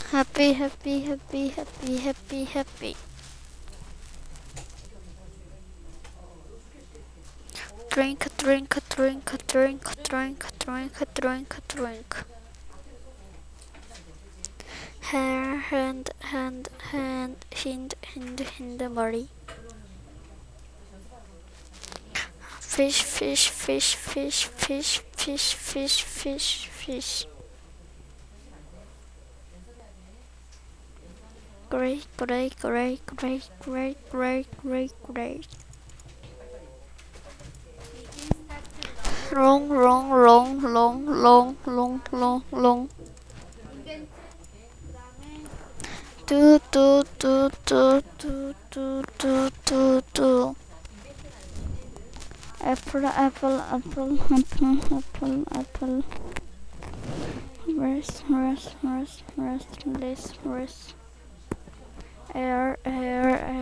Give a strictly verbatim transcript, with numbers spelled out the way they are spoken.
Happy, happy, happy, happy, happy, happy. Drink, drink, drink, drink, drink, drink, drink, drink. Hair, hand, hand, hand, hind, hind, hind, body. Fish, fish, fish, fish, fish, fish, fish, fish, fish. Great, great, great, great, great, great, great, great. Long, long, long, long, long, long, long, long. Do, do, do, do, do, do, do, do, do. Apple, apple, apple, apple, apple, apple. Rest, rest, rest, rest, rest, rest. Air, air,